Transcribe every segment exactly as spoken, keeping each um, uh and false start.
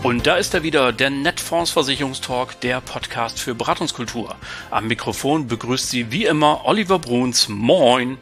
Und da ist er wieder, der Netfonds Versicherungstalk, der Podcast für Beratungskultur. Am Mikrofon begrüßt Sie wie immer Oliver Bruns. Moin!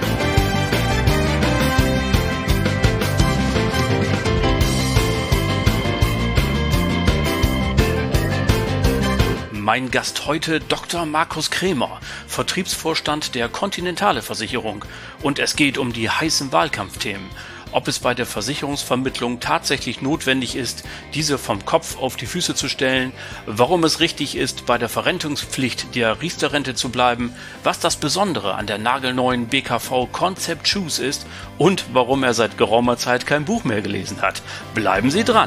Mein Gast heute Doktor Markus Krämer, Vertriebsvorstand der Continentale Versicherung. Und es geht um die heißen Wahlkampfthemen. Ob es bei der Versicherungsvermittlung tatsächlich notwendig ist, diese vom Kopf auf die Füße zu stellen, warum es richtig ist, bei der Verrentungspflicht der Riester-Rente zu bleiben, was das Besondere an der nagelneuen B K V Concept Choose ist und warum er seit geraumer Zeit kein Buch mehr gelesen hat. Bleiben Sie dran!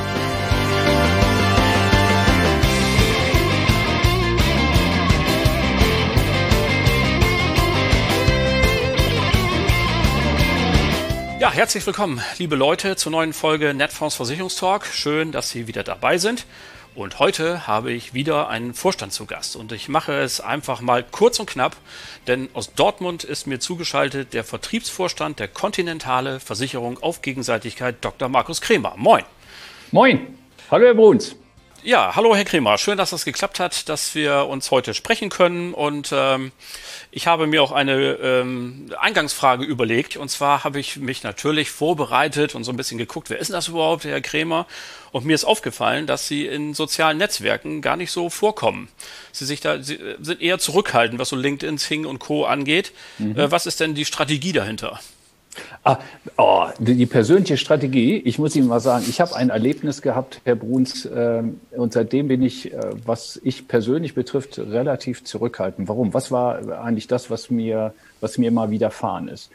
Ja, herzlich willkommen, liebe Leute, zur neuen Folge Netfonds Versicherungstalk. Schön, dass Sie wieder dabei sind. Und heute habe ich wieder einen Vorstand zu Gast. Und ich mache es einfach mal kurz und knapp, denn aus Dortmund ist mir zugeschaltet der Vertriebsvorstand der Continentale Versicherung auf Gegenseitigkeit, Doktor Markus Krämer. Moin. Moin. Hallo, Herr Bruns. Ja, hallo Herr Krämer. Schön, dass das geklappt hat, dass wir uns heute sprechen können. Und ähm, ich habe mir auch eine ähm, Eingangsfrage überlegt. Und zwar habe ich mich natürlich vorbereitet und so ein bisschen geguckt, wer ist denn das überhaupt, Herr Krämer? Und mir ist aufgefallen, dass Sie in sozialen Netzwerken gar nicht so vorkommen. Sie sich da Sie sind eher zurückhaltend, was so LinkedIn, Xing und Co. angeht. Mhm. Äh, was ist denn die Strategie dahinter? Ah, oh, die, die persönliche Strategie, ich muss Ihnen mal sagen, ich habe ein Erlebnis gehabt, Herr Bruns, äh, und seitdem bin ich, äh, was ich persönlich betrifft, relativ zurückhaltend. Warum? Was war eigentlich das, was mir, was mir mal widerfahren ist?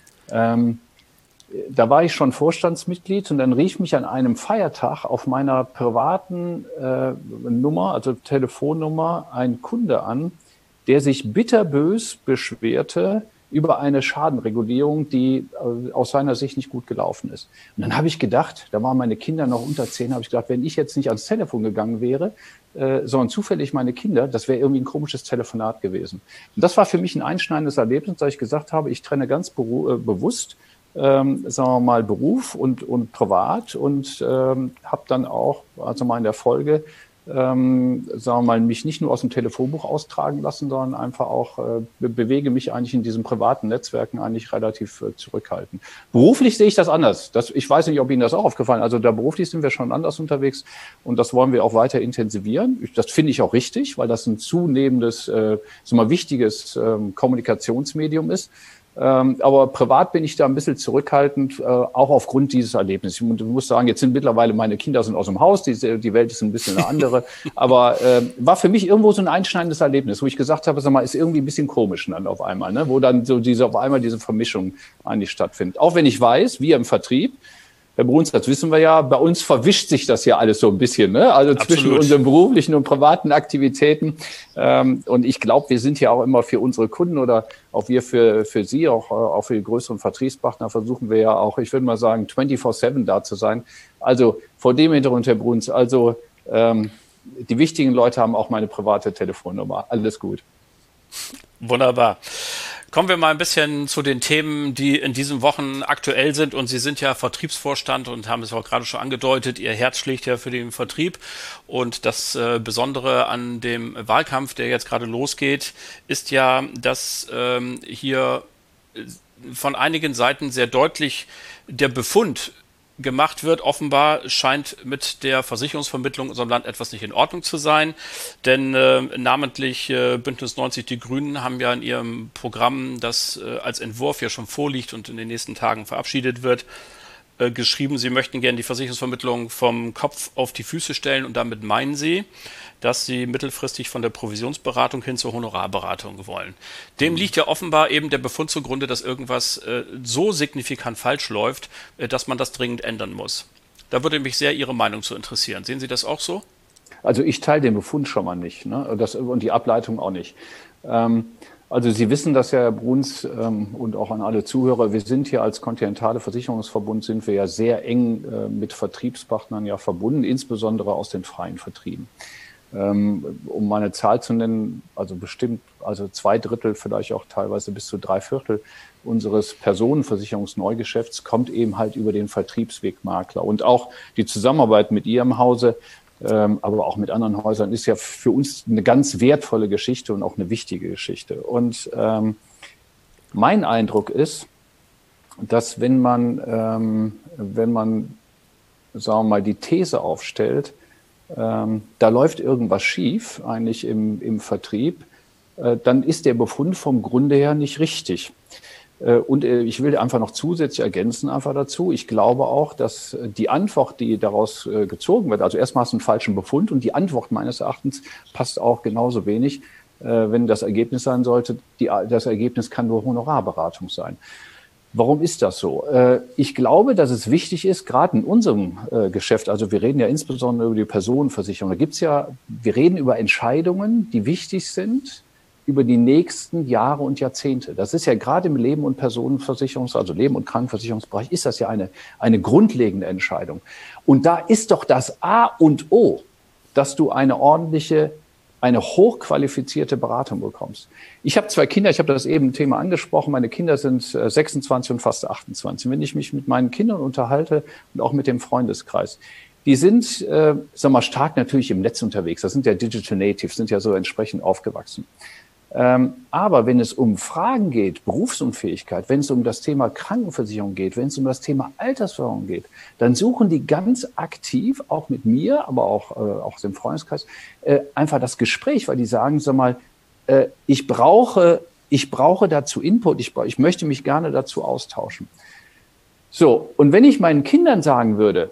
Ähm, da war ich schon Vorstandsmitglied und dann rief mich an einem Feiertag auf meiner privaten äh, Nummer, also Telefonnummer, ein Kunde an, der sich bitterbös beschwerte über eine Schadenregulierung, die aus seiner Sicht nicht gut gelaufen ist. Und dann habe ich gedacht, da waren meine Kinder noch unter zehn, habe ich gedacht, wenn ich jetzt nicht ans Telefon gegangen wäre, äh, sondern zufällig meine Kinder, das wäre irgendwie ein komisches Telefonat gewesen. Und das war für mich ein einschneidendes Erlebnis, da ich gesagt habe, ich trenne ganz beru- äh, bewusst, ähm, sagen wir mal, Beruf und, und Privat und ähm, habe dann auch, also mal in der Folge, Ähm, sagen wir mal, mich nicht nur aus dem Telefonbuch austragen lassen, sondern einfach auch äh, be- bewege mich eigentlich in diesen privaten Netzwerken eigentlich relativ äh, zurückhaltend. Beruflich sehe ich das anders. Das, ich weiß nicht, ob Ihnen das auch aufgefallen ist. Also da beruflich sind wir schon anders unterwegs und das wollen wir auch weiter intensivieren. Ich, das finde ich auch richtig, weil das ein zunehmendes, äh, so mal wichtiges ähm, Kommunikationsmedium ist. Ähm, aber privat bin ich da ein bisschen zurückhaltend, äh, auch aufgrund dieses Erlebnisses. Ich muss sagen, jetzt sind mittlerweile meine Kinder sind aus dem Haus, die, die Welt ist ein bisschen eine andere. Aber äh, war für mich irgendwo so ein einschneidendes Erlebnis, wo ich gesagt habe, sag mal, ist irgendwie ein bisschen komisch dann auf einmal, ne? Wo dann so diese auf einmal diese Vermischung eigentlich stattfindet. Auch wenn ich weiß, wir im Vertrieb, Herr Bruns, das wissen wir ja, bei uns verwischt sich das ja alles so ein bisschen, ne? Also Absolut. Zwischen unseren beruflichen und privaten Aktivitäten. Ähm, und ich glaube, wir sind ja auch immer für unsere Kunden oder auch wir für, für Sie, auch, auch für die größeren Vertriebspartner versuchen wir ja auch, ich würde mal sagen, vierundzwanzig sieben da zu sein. Also vor dem Hintergrund, Herr Bruns, also ähm, die wichtigen Leute haben auch meine private Telefonnummer. Alles gut. Wunderbar. Kommen wir mal ein bisschen zu den Themen, die in diesen Wochen aktuell sind. Und Sie sind ja Vertriebsvorstand und haben es auch gerade schon angedeutet, Ihr Herz schlägt ja für den Vertrieb. Und das äh, Besondere an dem Wahlkampf, der jetzt gerade losgeht, ist ja, dass ähm, hier von einigen Seiten sehr deutlich der Befund gemacht wird. Offenbar scheint mit der Versicherungsvermittlung in unserem Land etwas nicht in Ordnung zu sein, denn äh, namentlich äh, Bündnis neunzig Die Grünen haben ja in ihrem Programm, das äh, als Entwurf ja schon vorliegt und in den nächsten Tagen verabschiedet wird, äh, geschrieben, sie möchten gerne die Versicherungsvermittlung vom Kopf auf die Füße stellen und damit meinen sie, dass sie mittelfristig von der Provisionsberatung hin zur Honorarberatung wollen. Dem liegt ja offenbar eben der Befund zugrunde, dass irgendwas äh, so signifikant falsch läuft, äh, dass man das dringend ändern muss. Da würde mich sehr Ihre Meinung zu interessieren. Sehen Sie das auch so? Also ich teile den Befund schon mal nicht, ne? Das, und die Ableitung auch nicht. Ähm, also Sie wissen das ja, Herr Bruns, ähm, und auch an alle Zuhörer, wir sind hier als Continentale Versicherungsverbund, sind wir ja sehr eng äh, mit Vertriebspartnern ja verbunden, insbesondere aus den freien Vertrieben. Ähm, um mal eine Zahl zu nennen, also bestimmt, also zwei Drittel, vielleicht auch teilweise bis zu drei Viertel unseres Personenversicherungsneugeschäfts kommt eben halt über den Vertriebsweg Makler. Und auch die Zusammenarbeit mit Ihrem Hause, ähm, aber auch mit anderen Häusern, ist ja für uns eine ganz wertvolle Geschichte und auch eine wichtige Geschichte. Und ähm, mein Eindruck ist, dass wenn man, ähm, wenn man, sagen wir mal, die These aufstellt, ähm, da läuft irgendwas schief, eigentlich im, im Vertrieb, äh, dann ist der Befund vom Grunde her nicht richtig. Äh, und äh, ich will einfach noch zusätzlich ergänzen einfach dazu. Ich glaube auch, dass die Antwort, die daraus äh, gezogen wird, also erstmal hast du einen falschen Befund und die Antwort meines Erachtens passt auch genauso wenig, äh, wenn das Ergebnis sein sollte. Die, das Ergebnis kann nur Honorarberatung sein. Warum ist das so? Ich glaube, dass es wichtig ist, gerade in unserem Geschäft, also wir reden ja insbesondere über die Personenversicherung, da gibt's ja, wir reden über Entscheidungen, die wichtig sind über die nächsten Jahre und Jahrzehnte. Das ist ja gerade im Leben- und Personenversicherungs-, also Leben- und Krankenversicherungsbereich, ist das ja eine, eine grundlegende Entscheidung. Und da ist doch das A und O, dass du eine ordentliche, eine hochqualifizierte Beratung bekommst. Ich habe zwei Kinder, ich habe das eben ein Thema angesprochen, meine Kinder sind sechsundzwanzig und fast achtundzwanzig. Wenn ich mich mit meinen Kindern unterhalte und auch mit dem Freundeskreis, die sind, äh, sag mal, stark natürlich im Netz unterwegs. Das sind ja Digital Natives, sind ja so entsprechend aufgewachsen. Ähm, aber wenn es um Fragen geht, Berufsunfähigkeit, wenn es um das Thema Krankenversicherung geht, wenn es um das Thema Altersversorgung geht, dann suchen die ganz aktiv, auch mit mir, aber auch, äh, auch aus dem Freundeskreis, äh, einfach das Gespräch, weil die sagen, sag mal, äh, ich brauche, ich brauche dazu Input, ich, ich möchte mich gerne dazu austauschen. So, und wenn ich meinen Kindern sagen würde,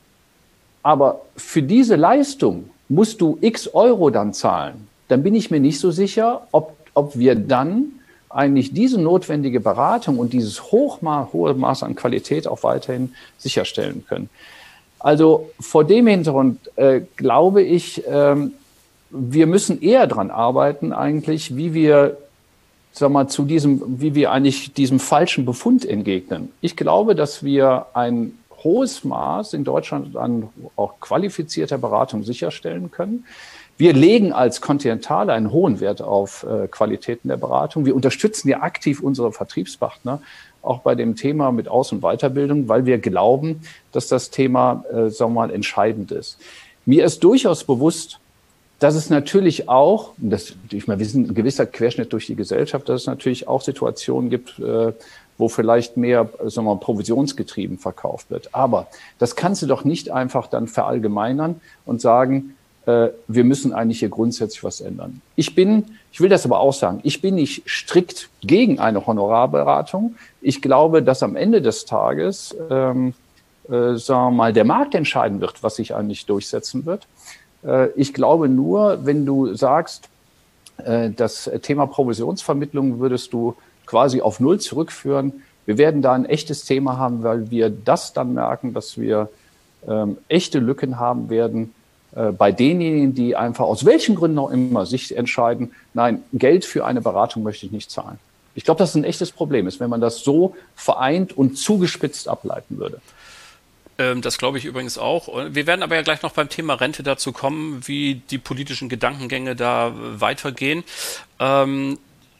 aber für diese Leistung musst du x Euro dann zahlen, dann bin ich mir nicht so sicher, ob, ob wir dann eigentlich diese notwendige Beratung und dieses hochma- hohe Maß an Qualität auch weiterhin sicherstellen können. Also vor dem Hintergrund äh, glaube ich, ähm, wir müssen eher dran arbeiten eigentlich, wie wir, sag mal, zu diesem, wie wir eigentlich diesem falschen Befund entgegnen. Ich glaube, dass wir ein hohes Maß in Deutschland an auch qualifizierter Beratung sicherstellen können. Wir legen als Continental einen hohen Wert auf äh, Qualitäten der Beratung. Wir unterstützen ja aktiv unsere Vertriebspartner auch bei dem Thema mit Aus- und Weiterbildung, weil wir glauben, dass das Thema, äh, sagen wir mal, entscheidend ist. Mir ist durchaus bewusst, dass es natürlich auch, das, ich meine, wir sind ein gewisser Querschnitt durch die Gesellschaft, dass es natürlich auch Situationen gibt, äh, wo vielleicht mehr, sagen wir mal, provisionsgetrieben verkauft wird. Aber das kannst du doch nicht einfach dann verallgemeinern und sagen, äh, wir müssen eigentlich hier grundsätzlich was ändern. Ich bin, ich will das aber auch sagen, ich bin nicht strikt gegen eine Honorarberatung. Ich glaube, dass am Ende des Tages, ähm, äh, sagen wir mal, der Markt entscheiden wird, was sich eigentlich durchsetzen wird. Äh, ich glaube nur, wenn du sagst, äh, das Thema Provisionsvermittlung würdest du quasi auf Null zurückführen. Wir werden da ein echtes Thema haben, weil wir das dann merken, dass wir ähm, echte Lücken haben werden äh, bei denjenigen, die einfach aus welchen Gründen auch immer sich entscheiden, nein, Geld für eine Beratung möchte ich nicht zahlen. Ich glaube, dass es ein echtes Problem ist, wenn man das so vereint und zugespitzt ableiten würde. Das glaube ich übrigens auch. Wir werden aber ja gleich noch beim Thema Rente dazu kommen, wie die politischen Gedankengänge da weitergehen. Ähm,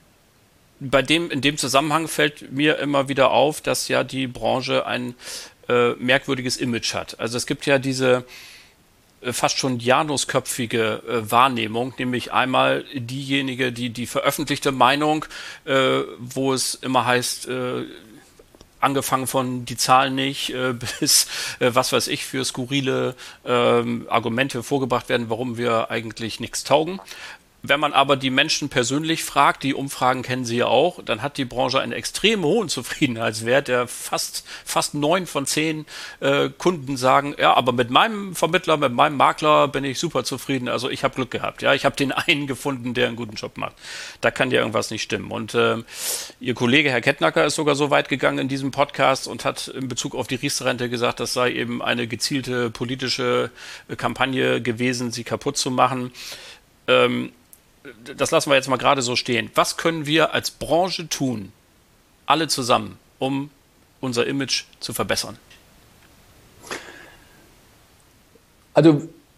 bei dem, in dem Zusammenhang fällt mir immer wieder auf, dass ja die Branche ein äh, merkwürdiges Image hat. Also es gibt ja diese äh, fast schon janusköpfige äh, Wahrnehmung, nämlich einmal diejenige, die die veröffentlichte Meinung, äh, wo es immer heißt, äh, angefangen von die Zahlen nicht äh, bis äh, was weiß ich für skurrile ähm, Argumente vorgebracht werden, warum wir eigentlich nichts taugen. Wenn man aber die Menschen persönlich fragt, die Umfragen kennen Sie ja auch, dann hat die Branche einen extrem hohen Zufriedenheitswert, der fast fast neun von zehn äh, Kunden sagen, ja, aber mit meinem Vermittler, mit meinem Makler bin ich super zufrieden. Also ich habe Glück gehabt, ja, ich habe den einen gefunden, der einen guten Job macht. Da kann ja irgendwas nicht stimmen. Und äh, Ihr Kollege Herr Kettnacker ist sogar so weit gegangen in diesem Podcast und hat in Bezug auf die Riester-Rente gesagt, das sei eben eine gezielte politische Kampagne gewesen, sie kaputt zu machen. Ähm, Das lassen wir jetzt mal gerade so stehen. Was können wir als Branche tun, alle zusammen, um unser Image zu verbessern? Also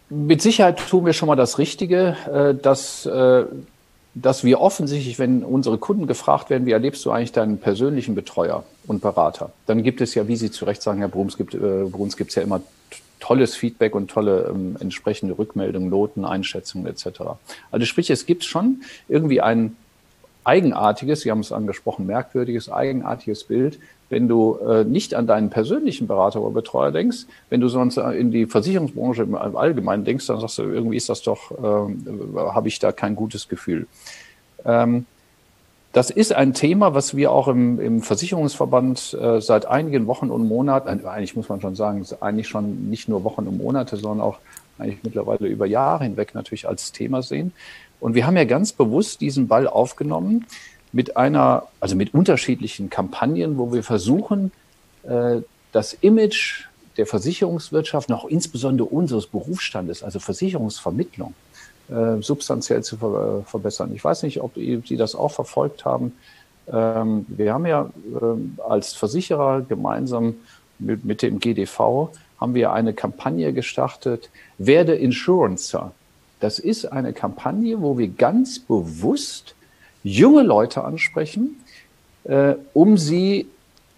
Mit Sicherheit tun wir schon mal das Richtige, äh, dass, äh, dass wir offensichtlich, wenn unsere Kunden gefragt werden, wie erlebst du eigentlich deinen persönlichen Betreuer und Berater, dann gibt es ja, wie Sie zu Recht sagen, Herr Bruns, gibt, äh, Bruns gibt es ja immer tolles Feedback und tolle ähm, entsprechende Rückmeldungen, Noten, Einschätzungen et cetera. Also sprich, es gibt schon irgendwie ein eigenartiges, Sie haben es angesprochen, merkwürdiges, eigenartiges Bild, wenn du äh, nicht an deinen persönlichen Berater oder Betreuer denkst, wenn du sonst in die Versicherungsbranche im Allgemeinen denkst, dann sagst du, irgendwie ist das doch, äh, habe ich da kein gutes Gefühl. Ähm, das ist ein Thema, was wir auch im, im Versicherungsverband äh, seit einigen Wochen und Monaten, eigentlich muss man schon sagen, eigentlich schon nicht nur Wochen und Monate, sondern auch eigentlich mittlerweile über Jahre hinweg natürlich als Thema sehen. Und wir haben ja ganz bewusst diesen Ball aufgenommen mit einer, also mit unterschiedlichen Kampagnen, wo wir versuchen, das Image der Versicherungswirtschaft, und auch insbesondere unseres Berufsstandes, also Versicherungsvermittlung, substanziell zu verbessern. Ich weiß nicht, ob Sie das auch verfolgt haben. Wir haben ja als Versicherer gemeinsam mit, mit dem G D V haben wir eine Kampagne gestartet, Werde Insurancer. Das ist eine Kampagne, wo wir ganz bewusst junge Leute ansprechen, äh, um sie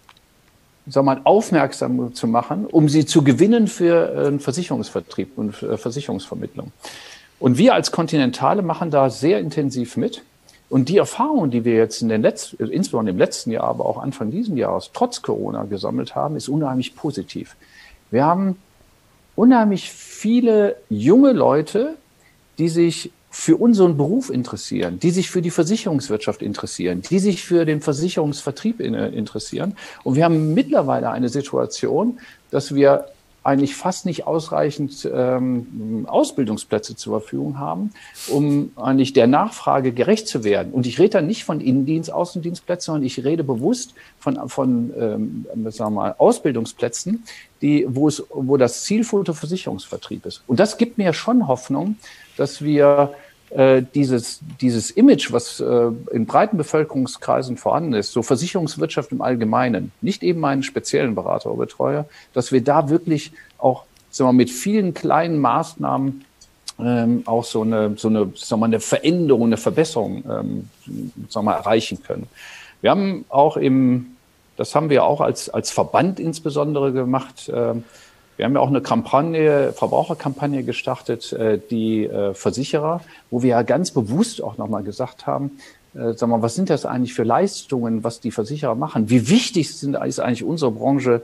sag mal, aufmerksam zu machen, um sie zu gewinnen für äh, einen Versicherungsvertrieb und äh, Versicherungsvermittlung. Und wir als Continentale machen da sehr intensiv mit. Und die Erfahrung, die wir jetzt in den letzten, insbesondere im letzten Jahr, aber auch Anfang dieses Jahres, trotz Corona gesammelt haben, ist unheimlich positiv. Wir haben unheimlich viele junge Leute, die sich für unseren Beruf interessieren, die sich für die Versicherungswirtschaft interessieren, die sich für den Versicherungsvertrieb interessieren. Und wir haben mittlerweile eine Situation, dass wir eigentlich fast nicht ausreichend ähm, Ausbildungsplätze zur Verfügung haben, um eigentlich der Nachfrage gerecht zu werden. Und ich rede da nicht von Innendienst, Außendienstplätzen, sondern ich rede bewusst von, von ähm, sagen wir mal, Ausbildungsplätzen, die, wo es, wo das Zielfoto Versicherungsvertrieb ist. Und das gibt mir schon Hoffnung, dass wir äh, dieses, dieses Image, was äh, in breiten Bevölkerungskreisen vorhanden ist, so Versicherungswirtschaft im Allgemeinen, nicht eben einen speziellen Berater oder Betreuer, dass wir da wirklich auch, sagen wir mal, mit vielen kleinen Maßnahmen ähm, auch so eine, so eine, sagen wir mal, eine Veränderung, eine Verbesserung ähm, sagen wir mal, erreichen können. Wir haben auch im, das haben wir auch als, als Verband insbesondere gemacht, äh, wir haben ja auch eine Kampagne, Verbraucherkampagne gestartet, die Versicherer, wo wir ja ganz bewusst auch nochmal gesagt haben, sag mal, was sind das eigentlich für Leistungen, was die Versicherer machen? Wie wichtig sind, ist eigentlich unsere Branche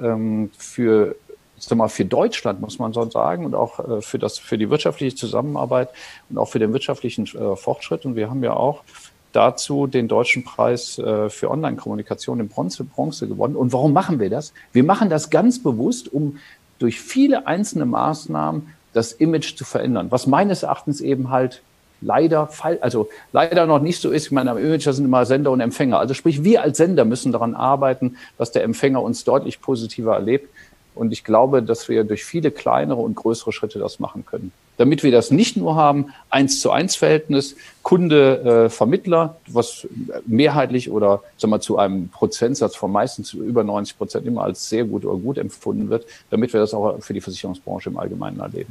für, sag mal, für Deutschland, muss man so sagen, und auch für das, für die wirtschaftliche Zusammenarbeit und auch für den wirtschaftlichen Fortschritt. Und wir haben ja auch dazu den Deutschen Preis für Online-Kommunikation in Bronze, Bronze gewonnen. Und warum machen wir das? Wir machen das ganz bewusst, um durch viele einzelne Maßnahmen das Image zu verändern, was meines Erachtens eben halt leider, also leider noch nicht so ist. Ich meine, am Image, das sind immer Sender und Empfänger. Also sprich, wir als Sender müssen daran arbeiten, dass der Empfänger uns deutlich positiver erlebt. Und ich glaube, dass wir durch viele kleinere und größere Schritte das machen können. Damit wir das nicht nur haben, eins zu eins Verhältnis, Kunde, äh, Vermittler, was mehrheitlich oder sagen wir, zu einem Prozentsatz von meistens über neunzig Prozent immer als sehr gut oder gut empfunden wird, damit wir das auch für die Versicherungsbranche im Allgemeinen erleben.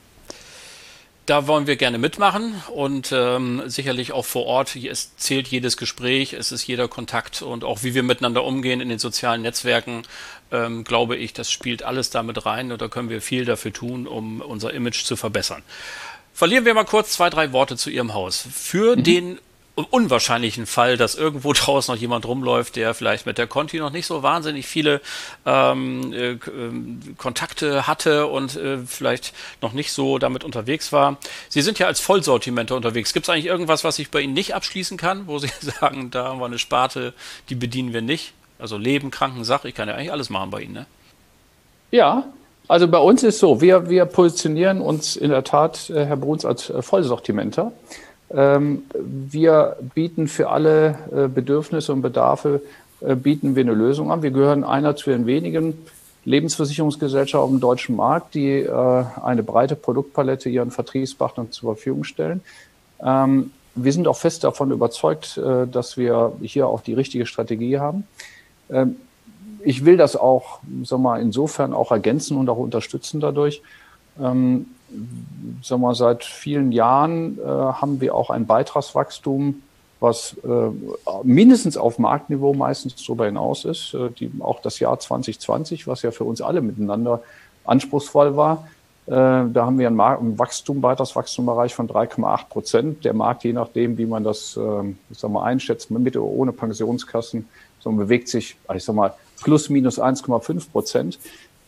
Da wollen wir gerne mitmachen und ähm, sicherlich auch vor Ort. Es zählt jedes Gespräch, es ist jeder Kontakt und auch wie wir miteinander umgehen in den sozialen Netzwerken, ähm, glaube ich, das spielt alles damit rein und da können wir viel dafür tun, um unser Image zu verbessern. Verlieren wir mal kurz zwei, drei Worte zu Ihrem Haus. Für mhm. den unwahrscheinlichen Fall, dass irgendwo draußen noch jemand rumläuft, der vielleicht mit der Conti noch nicht so wahnsinnig viele ähm, äh, Kontakte hatte und äh, vielleicht noch nicht so damit unterwegs war. Sie sind ja als Vollsortimenter unterwegs. Gibt es eigentlich irgendwas, was ich bei Ihnen nicht abschließen kann, wo Sie sagen, da haben wir eine Sparte, die bedienen wir nicht? Also Leben, Kranken, Sache, ich kann ja eigentlich alles machen bei Ihnen, ne? Ja, also bei uns ist so, wir, wir positionieren uns in der Tat, Herr Bruns, als Vollsortimenter. Wir bieten für alle Bedürfnisse und Bedarfe, bieten wir eine Lösung an. Wir gehören einer zu den wenigen Lebensversicherungsgesellschaften auf dem deutschen Markt, die eine breite Produktpalette ihren Vertriebspartnern zur Verfügung stellen. Wir sind auch fest davon überzeugt, dass wir hier auch die richtige Strategie haben. Ich will das auch, sag mal, insofern auch ergänzen und auch unterstützen dadurch. sagen wir, seit vielen Jahren äh, haben wir auch ein Beitragswachstum, was äh, mindestens auf Marktniveau meistens darüber hinaus ist. Äh, die, auch das Jahr zwanzig zwanzig, was ja für uns alle miteinander anspruchsvoll war, äh, da haben wir einen, Markt, einen Wachstum, Beitragswachstumbereich von drei Komma acht Prozent. Der Markt, je nachdem, wie man das äh, ich sag mal, einschätzt, mit oder ohne Pensionskassen, so bewegt sich, ich sag mal, plus minus eins Komma fünf Prozent.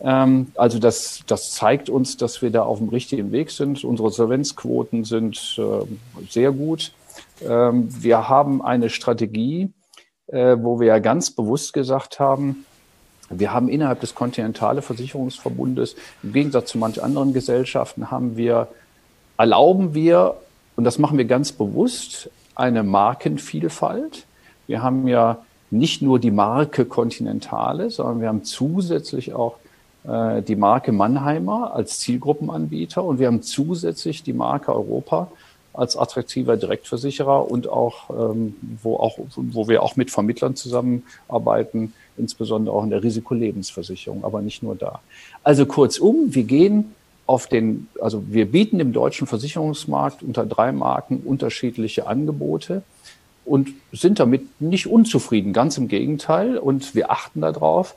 Also das, das zeigt uns, dass wir da auf dem richtigen Weg sind. Unsere Solvenzquoten sind äh, sehr gut. Ähm, wir haben eine Strategie, äh, wo wir ja ganz bewusst gesagt haben, wir haben innerhalb des Kontinentale Versicherungsverbundes, im Gegensatz zu manch anderen Gesellschaften, haben wir, erlauben wir, und das machen wir ganz bewusst, eine Markenvielfalt. Wir haben ja nicht nur die Marke Continentale, sondern wir haben zusätzlich auch die Marke Mannheimer als Zielgruppenanbieter und wir haben zusätzlich die Marke Europa als attraktiver Direktversicherer und auch, ähm, wo auch, wo wir auch mit Vermittlern zusammenarbeiten, insbesondere auch in der Risikolebensversicherung, aber nicht nur da. Also kurzum, wir gehen auf den, also wir bieten im deutschen Versicherungsmarkt unter drei Marken unterschiedliche Angebote und sind damit nicht unzufrieden, ganz im Gegenteil, und wir achten darauf,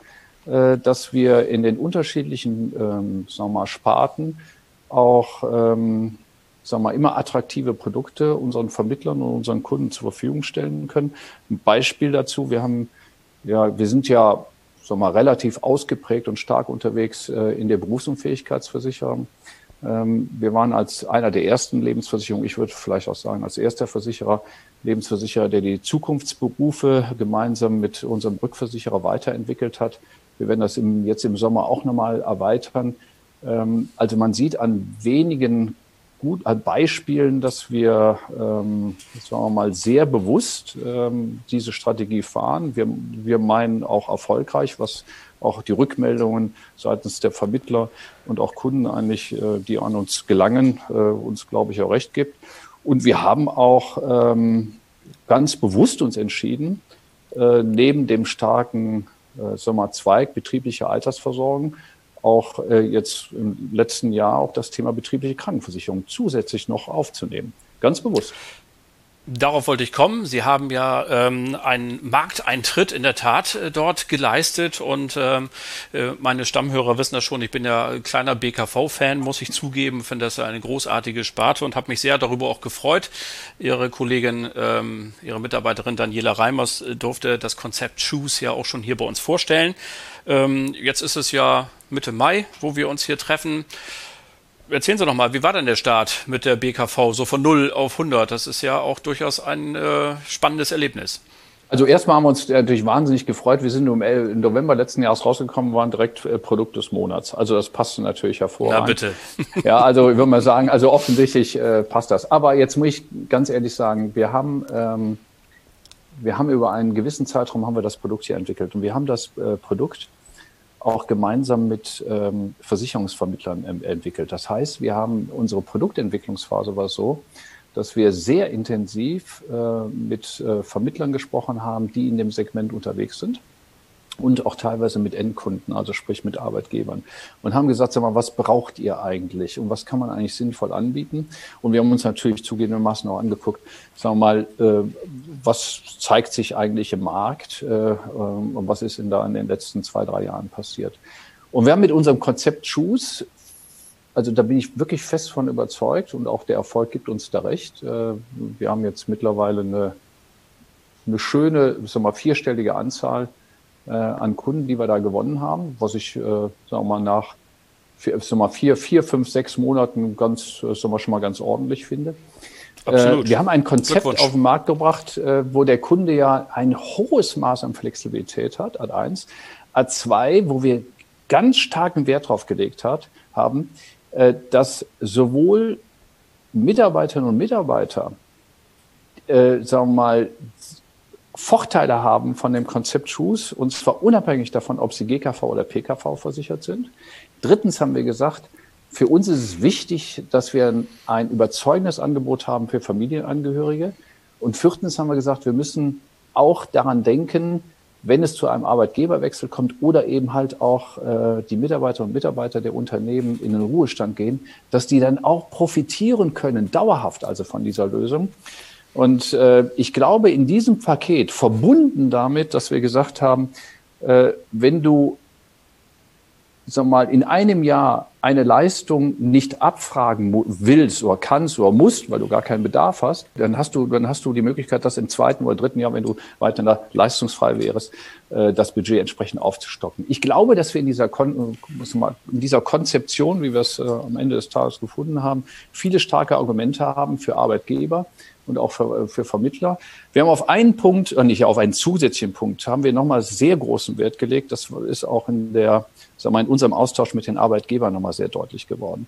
dass wir in den unterschiedlichen ähm, sagen wir mal, Sparten auch ähm, sagen wir mal, immer attraktive Produkte unseren Vermittlern und unseren Kunden zur Verfügung stellen können. Ein Beispiel dazu, wir haben ja, wir sind ja sagen wir mal, relativ ausgeprägt und stark unterwegs äh, in der Berufsunfähigkeitsversicherung. Ähm, wir waren als einer der ersten Lebensversicherungen, ich würde vielleicht auch sagen als erster Versicherer, Lebensversicherer, der die Zukunftsberufe gemeinsam mit unserem Rückversicherer weiterentwickelt hat. Wir werden das im, jetzt im Sommer auch nochmal erweitern. Ähm, also man sieht an wenigen gut, an Beispielen, dass wir, ähm, sagen wir mal, sehr bewusst ähm, diese Strategie fahren. Wir, wir meinen auch erfolgreich, was auch die Rückmeldungen seitens der Vermittler und auch Kunden eigentlich, äh, die an uns gelangen, äh, uns, glaube ich, auch recht gibt. Und wir haben auch ähm, ganz bewusst uns entschieden, äh, neben dem starken äh, sagen wir mal, Zweig betriebliche Altersversorgung auch äh, jetzt im letzten Jahr auch das Thema betriebliche Krankenversicherung zusätzlich noch aufzunehmen. Ganz bewusst. Darauf wollte ich kommen. Sie haben ja ähm, einen Markteintritt in der Tat äh, dort geleistet und ähm, äh, meine Stammhörer wissen das schon. Ich bin ja ein kleiner B K V-Fan, muss ich zugeben. Finde das eine großartige Sparte und habe mich sehr darüber auch gefreut. Ihre Kollegin, ähm, Ihre Mitarbeiterin Daniela Reimers äh, durfte das Konzept Choose ja auch schon hier bei uns vorstellen. Ähm, jetzt ist es ja Mitte Mai, wo wir uns hier treffen. Erzählen Sie noch mal, wie war denn der Start mit der B K V, so von null auf hundert? Das ist ja auch durchaus ein äh, spannendes Erlebnis. Also erstmal haben wir uns natürlich wahnsinnig gefreut. Wir sind im November letzten Jahres rausgekommen, waren direkt äh, Produkt des Monats. Also das passte natürlich hervorragend. Na bitte. Ja, also ich würde mal sagen, also offensichtlich äh, passt das. Aber jetzt muss ich ganz ehrlich sagen, wir haben, ähm, wir haben über einen gewissen Zeitraum haben wir das Produkt hier entwickelt. Und wir haben das äh, Produkt auch gemeinsam mit ähm, Versicherungsvermittlern ähm, entwickelt. Das heißt, wir haben unsere Produktentwicklungsphase war so, dass wir sehr intensiv äh, mit äh, Vermittlern gesprochen haben, die in dem Segment unterwegs sind und auch teilweise mit Endkunden, also sprich mit Arbeitgebern, und haben gesagt, sag mal, was braucht ihr eigentlich und was kann man eigentlich sinnvoll anbieten? Und wir haben uns natürlich zugegebenermaßen auch angeguckt, sagen wir mal, äh, was zeigt sich eigentlich im Markt äh, und was ist denn da in den letzten zwei, drei Jahren passiert? Und wir haben mit unserem Konzept Choose, also da bin ich wirklich fest von überzeugt und auch der Erfolg gibt uns da recht. Äh, wir haben jetzt mittlerweile eine, eine schöne, sagen wir mal, vierstellige Anzahl äh, an Kunden, die wir da gewonnen haben, was ich, äh, sagen wir mal, nach vier, sagen wir mal, vier, vier, fünf, sechs Monaten ganz, sagen wir, schon mal ganz ordentlich finde. Absolut. Äh, wir haben ein Konzept auf den Markt gebracht, äh, wo der Kunde ja ein hohes Maß an Flexibilität hat, A eins. A zwei, wo wir ganz starken Wert drauf gelegt hat, haben, äh, dass sowohl Mitarbeiterinnen und Mitarbeiter, äh, sagen wir mal, Vorteile haben von dem Konzept Choose, und zwar unabhängig davon, ob sie G K V oder P K V versichert sind. Drittens haben wir gesagt, für uns ist es wichtig, dass wir ein überzeugendes Angebot haben für Familienangehörige. Und viertens haben wir gesagt, wir müssen auch daran denken, wenn es zu einem Arbeitgeberwechsel kommt oder eben halt auch äh, die Mitarbeiter und Mitarbeiter der Unternehmen in den Ruhestand gehen, dass die dann auch profitieren können, dauerhaft also von dieser Lösung. Und äh, ich glaube, in diesem Paket, verbunden damit, dass wir gesagt haben, äh, wenn du sag mal, in einem Jahr eine Leistung nicht abfragen willst oder kannst oder musst, weil du gar keinen Bedarf hast, dann hast du, dann hast du die Möglichkeit, das im zweiten oder dritten Jahr, wenn du weiter leistungsfrei wärst, das Budget entsprechend aufzustocken. Ich glaube, dass wir in dieser, Kon- in dieser Konzeption, wie wir es am Ende des Tages gefunden haben, viele starke Argumente haben für Arbeitgeber und auch für, für Vermittler. Wir haben auf einen Punkt, äh nicht auf einen zusätzlichen Punkt, haben wir nochmal sehr großen Wert gelegt. Das ist auch in der, sagen wir, in unserem Austausch mit den Arbeitgebern nochmal sehr deutlich geworden.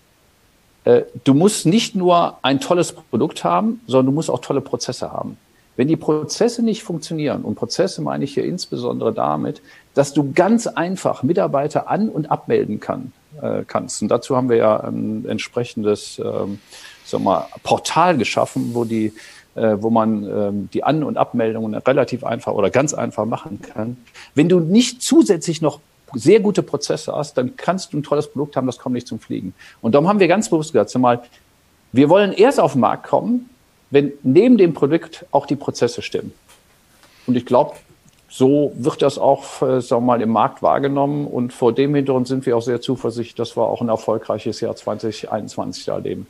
Äh, du musst nicht nur ein tolles Produkt haben, sondern du musst auch tolle Prozesse haben. Wenn die Prozesse nicht funktionieren, und Prozesse meine ich hier insbesondere damit, dass du ganz einfach Mitarbeiter an- und abmelden kann, äh, kannst. Und dazu haben wir ja ein entsprechendes ähm, sagen wir mal, Portal geschaffen, wo die, äh, wo man ähm, die An- und Abmeldungen relativ einfach oder ganz einfach machen kann. Wenn du nicht zusätzlich noch sehr gute Prozesse hast, dann kannst du ein tolles Produkt haben, das kommt nicht zum Fliegen. Und darum haben wir ganz bewusst gesagt, sag mal, wir wollen erst auf den Markt kommen, wenn neben dem Produkt auch die Prozesse stimmen. Und ich glaube, so wird das auch, äh, sagen wir mal, im Markt wahrgenommen. Und vor dem Hintergrund sind wir auch sehr zuversichtlich, dass wir auch ein erfolgreiches Jahr zwanzig einundzwanzig da erleben.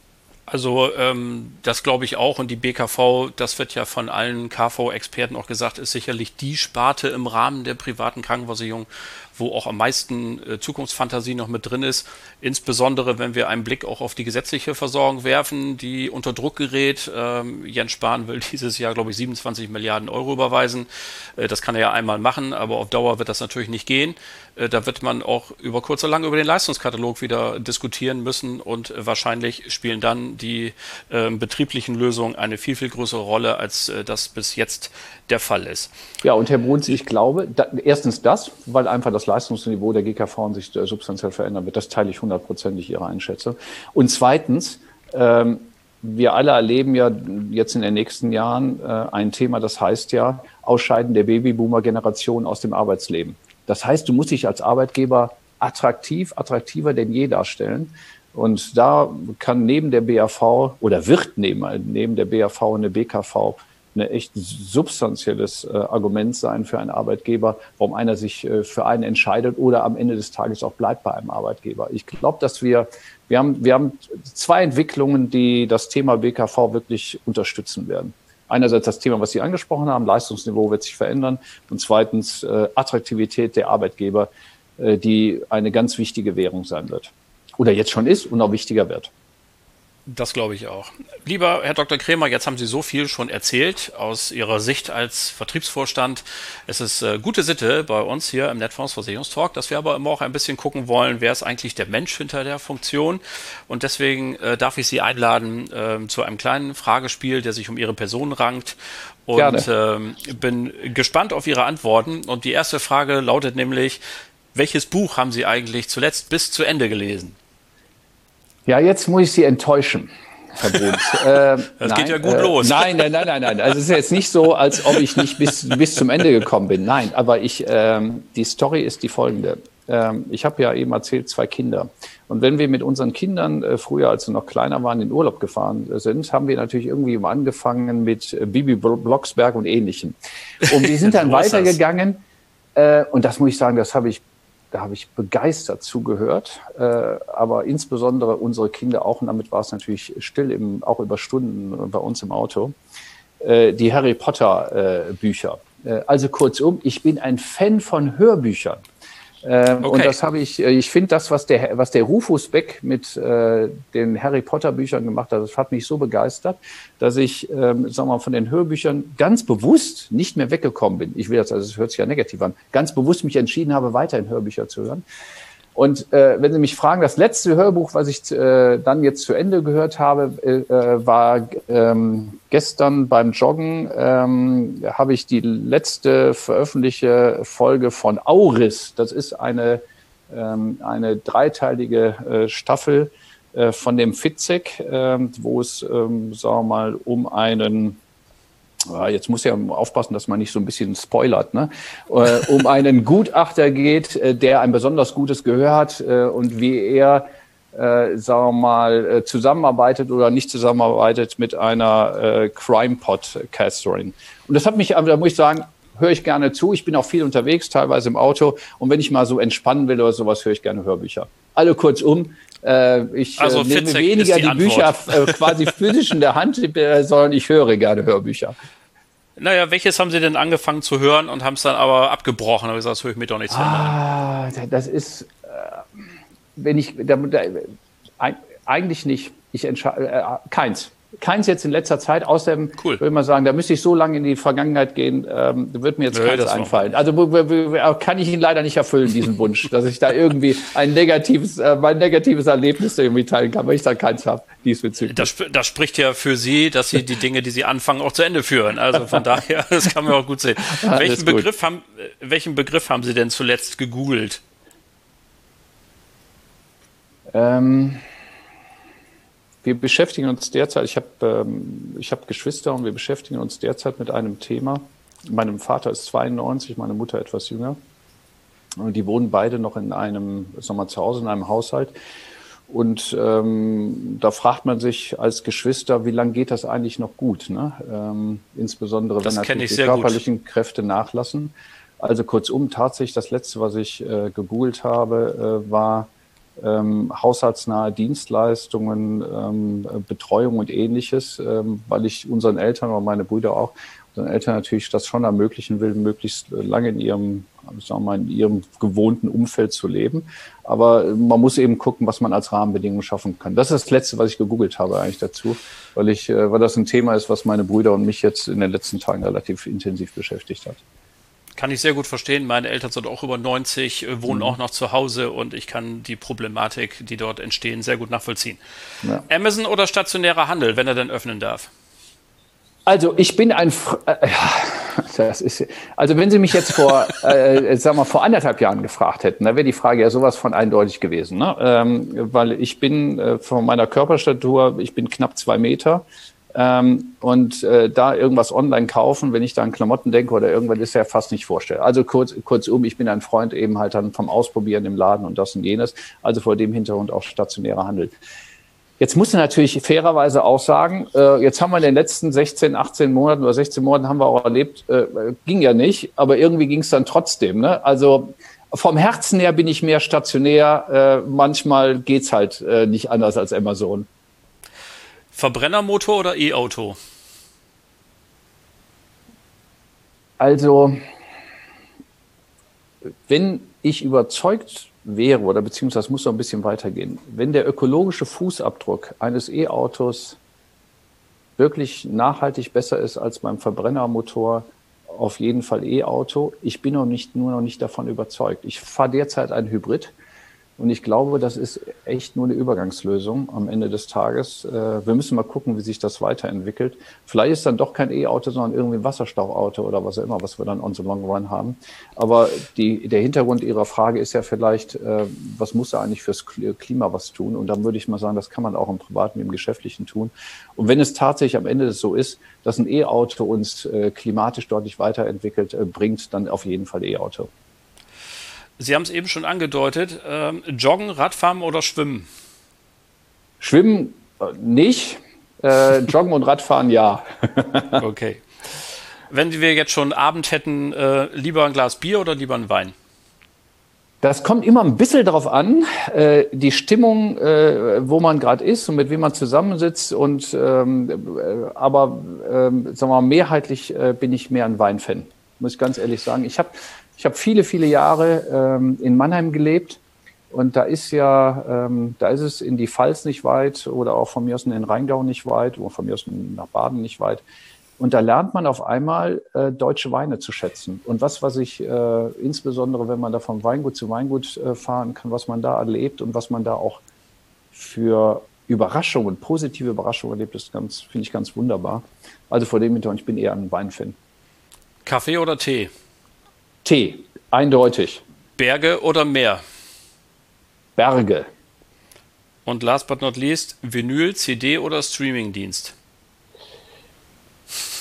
Also ähm, das glaube ich auch, und die B K V, das wird ja von allen K V-Experten auch gesagt, ist sicherlich die Sparte im Rahmen der privaten Krankenversicherung, wo auch am meisten äh, Zukunftsfantasie noch mit drin ist. Insbesondere, wenn wir einen Blick auch auf die gesetzliche Versorgung werfen, die unter Druck gerät. Ähm, Jens Spahn will dieses Jahr, glaube ich, siebenundzwanzig Milliarden Euro überweisen. Äh, das kann er ja einmal machen, aber auf Dauer wird das natürlich nicht gehen. Äh, da wird man auch über kurz oder lang über den Leistungskatalog wieder diskutieren müssen, und äh, wahrscheinlich spielen dann die äh, betrieblichen Lösungen eine viel, viel größere Rolle, als äh, das bis jetzt der Fall ist. Ja, und Herr Bruns, ich glaube, da, erstens das, weil einfach das Leistungsniveau der G K V sich äh, substanziell verändern wird. Das teile ich hundertprozentig Ihre Einschätzung. Und zweitens, ähm, wir alle erleben ja jetzt in den nächsten Jahren äh, ein Thema, das heißt ja Ausscheiden der Babyboomer-Generation aus dem Arbeitsleben. Das heißt, du musst dich als Arbeitgeber attraktiv, attraktiver denn je darstellen. Und da kann neben der B A V oder wird neben, neben der B A V eine B K V ein echt substanzielles äh, Argument sein für einen Arbeitgeber, warum einer sich äh, für einen entscheidet oder am Ende des Tages auch bleibt bei einem Arbeitgeber. Ich glaube, dass wir, wir haben, wir haben zwei Entwicklungen, die das Thema B K V wirklich unterstützen werden. Einerseits das Thema, was Sie angesprochen haben, Leistungsniveau wird sich verändern, und zweitens äh, Attraktivität der Arbeitgeber, äh, die eine ganz wichtige Währung sein wird. Oder jetzt schon ist und auch wichtiger wird. Das glaube ich auch. Lieber Herr Doktor Krämer, jetzt haben Sie so viel schon erzählt aus Ihrer Sicht als Vertriebsvorstand. Es ist äh, gute Sitte bei uns hier im Netfonds Versicherungstalk, dass wir aber immer auch ein bisschen gucken wollen, wer ist eigentlich der Mensch hinter der Funktion. Und deswegen äh, darf ich Sie einladen äh, zu einem kleinen Fragespiel, der sich um Ihre Person rankt. Und äh, bin gespannt auf Ihre Antworten. Und die erste Frage lautet nämlich, welches Buch haben Sie eigentlich zuletzt bis zu Ende gelesen? Ja, jetzt muss ich Sie enttäuschen, Herr Bruns. Äh, das nein, geht ja gut äh, los. Nein, nein, nein, nein, nein. Also es ist jetzt nicht so, als ob ich nicht bis, bis zum Ende gekommen bin. Nein, aber ich, ähm, die Story ist die folgende. Ähm, ich habe ja eben erzählt, zwei Kinder. Und wenn wir mit unseren Kindern äh, früher, als sie noch kleiner waren, in Urlaub gefahren äh, sind, haben wir natürlich irgendwie immer angefangen mit äh, Bibi Blocksberg und Ähnlichem. Und wir sind dann weitergegangen. Äh, und das muss ich sagen, das habe ich Da habe ich begeistert zugehört, äh, aber insbesondere unsere Kinder auch, und damit war es natürlich still, im, auch über Stunden bei uns im Auto, äh, die Harry Potter äh, Bücher. Äh, also kurzum, ich bin ein Fan von Hörbüchern. Äh, okay. Und das habe ich, ich finde das, was der, was der Rufus Beck mit äh, den Harry Potter Büchern gemacht hat, das hat mich so begeistert, dass ich, ähm, sagen wir mal, von den Hörbüchern ganz bewusst nicht mehr weggekommen bin. Ich will das, also es hört sich ja negativ an, ganz bewusst mich entschieden habe, weiterhin Hörbücher zu hören. Und äh, wenn Sie mich fragen, das letzte Hörbuch, was ich äh, dann jetzt zu Ende gehört habe, äh, war ähm, gestern beim Joggen, ähm, habe ich die letzte veröffentlichte Folge von Auris. Das ist eine, ähm, eine dreiteilige äh, Staffel äh, von dem Fitzek, äh, wo es, ähm, sagen wir mal, um einen ja, jetzt muss ja aufpassen, dass man nicht so ein bisschen spoilert, ne? Äh, um einen Gutachter geht, äh, der ein besonders gutes Gehör hat äh, und wie er, äh, sagen wir mal, äh, zusammenarbeitet oder nicht zusammenarbeitet mit einer äh, Crime-Podcasterin. Und das hat mich, da muss ich sagen, höre ich gerne zu. Ich bin auch viel unterwegs, teilweise im Auto. Und wenn ich mal so entspannen will oder sowas, höre ich gerne Hörbücher. Also kurzum, äh, ich also äh, nehme Fitzek weniger die die, Antwort. Bücher äh, quasi physisch in der Hand, äh, sondern ich höre gerne Hörbücher. Naja, welches haben Sie denn angefangen zu hören und haben es dann aber abgebrochen? Aber gesagt, das höre ich mir doch nichts ah, an. Das ist, äh, wenn ich, da, da, eigentlich nicht. Ich entscheide, äh, keins. Keins jetzt in letzter Zeit, außerdem cool. würde ich mal sagen, da müsste ich so lange in die Vergangenheit gehen, ähm, da wird mir jetzt Nö, keins einfallen. Also kann ich ihn leider nicht erfüllen, diesen Wunsch, dass ich da irgendwie ein negatives, äh, mein negatives Erlebnis irgendwie teilen kann, weil ich da keins habe, diesbezüglich. Das, das spricht ja für Sie, dass Sie die Dinge, die Sie anfangen, auch zu Ende führen. Also von daher, das kann man auch gut sehen. Welchen Begriff, haben, welchen Begriff haben Sie denn zuletzt gegoogelt? Ähm... Wir beschäftigen uns derzeit, ich habe ähm, ich hab Geschwister und wir beschäftigen uns derzeit mit einem Thema. Mein Vater ist zweiundneunzig, meine Mutter etwas jünger. Und die wohnen beide noch in einem, sagen wir mal, zu Hause in einem Haushalt. Und ähm, da fragt man sich als Geschwister, wie lange geht das eigentlich noch gut? Ne? Ähm, insbesondere wenn natürlich die körperlichen gut. Kräfte nachlassen. Also kurzum, tatsächlich das Letzte, was ich äh, gegoogelt habe, äh, war Ähm, haushaltsnahe Dienstleistungen, ähm, Betreuung und Ähnliches, ähm, weil ich unseren Eltern oder meine Brüder auch, unseren Eltern natürlich das schon ermöglichen will, möglichst lange in ihrem, sagen wir mal, in ihrem gewohnten Umfeld zu leben. Aber man muss eben gucken, was man als Rahmenbedingungen schaffen kann. Das ist das Letzte, was ich gegoogelt habe eigentlich dazu, weil ich, äh, weil das ein Thema ist, was meine Brüder und mich jetzt in den letzten Tagen relativ intensiv beschäftigt hat. Kann ich sehr gut verstehen. Meine Eltern sind auch über neunzig, wohnen mhm. auch noch zu Hause und ich kann die Problematik, die dort entstehen, sehr gut nachvollziehen. Ja. Amazon oder stationärer Handel, wenn er denn öffnen darf? Also ich bin ein, äh, das ist, also wenn Sie mich jetzt vor, äh, sagen wir, vor anderthalb Jahren gefragt hätten, da wäre die Frage ja sowas von eindeutig gewesen, ne? Ähm, weil ich bin äh, von meiner Körperstatur, ich bin knapp zwei Meter. Ähm, und äh, da irgendwas online kaufen, wenn ich da an Klamotten denke oder irgendwas, ist ja fast nicht vorstellbar. Also kurz, kurzum, ich bin ein Freund eben halt dann vom Ausprobieren im Laden und das und jenes. Also vor dem Hintergrund auch stationärer Handel. Jetzt muss man natürlich fairerweise auch sagen, äh, jetzt haben wir in den letzten sechzehn, achtzehn Monaten oder sechzehn Monaten haben wir auch erlebt, äh, ging ja nicht, aber irgendwie ging es dann trotzdem. Ne? Also vom Herzen her bin ich mehr stationär. Äh, manchmal geht's halt äh, nicht anders als Amazon. Verbrennermotor oder E-Auto? Also, wenn ich überzeugt wäre, oder beziehungsweise es muss noch ein bisschen weitergehen, wenn der ökologische Fußabdruck eines E-Autos wirklich nachhaltig besser ist als beim Verbrennermotor, auf jeden Fall E-Auto. Ich bin noch nicht, nur noch nicht davon überzeugt. Ich fahre derzeit ein Hybrid. Und ich glaube, das ist echt nur eine Übergangslösung am Ende des Tages. Wir müssen mal gucken, wie sich das weiterentwickelt. Vielleicht ist dann doch kein E-Auto, sondern irgendwie ein Wasserstoffauto oder was auch immer, was wir dann on the long run haben. Aber die, der Hintergrund Ihrer Frage ist ja vielleicht, was muss er eigentlich fürs Klima was tun? Und dann würde ich mal sagen, das kann man auch im Privaten, im Geschäftlichen tun. Und wenn es tatsächlich am Ende so ist, dass ein E-Auto uns klimatisch deutlich weiterentwickelt, bringt, dann auf jeden Fall E-Auto. Sie haben es eben schon angedeutet, ähm, Joggen, Radfahren oder Schwimmen? Schwimmen äh, nicht, äh, Joggen und Radfahren ja. Okay. Wenn wir jetzt schon Abend hätten, äh, lieber ein Glas Bier oder lieber ein Wein? Das kommt immer ein bisschen darauf an, äh, die Stimmung, äh, wo man gerade ist und mit wem man zusammensitzt. Und, ähm, äh, aber ähm, sagen wir mal, mehrheitlich äh, bin ich mehr ein Weinfan, muss ich ganz ehrlich sagen. Ich habe Ich habe viele, viele Jahre ähm, in Mannheim gelebt und da ist ja, ähm, da ist es in die Pfalz nicht weit oder auch von mir aus in den Rheingau nicht weit oder von mir aus nach Baden nicht weit. Und da lernt man auf einmal äh, deutsche Weine zu schätzen. Und was, was ich äh, insbesondere, wenn man da von Weingut zu Weingut äh, fahren kann, was man da erlebt und was man da auch für Überraschungen, positive Überraschungen erlebt, ist ganz, finde ich ganz wunderbar. Also vor dem Hintergrund, ich bin eher ein Weinfan. Kaffee oder Tee? Tee, eindeutig. Berge oder Meer? Berge. Und last but not least, Vinyl, C D oder Streamingdienst?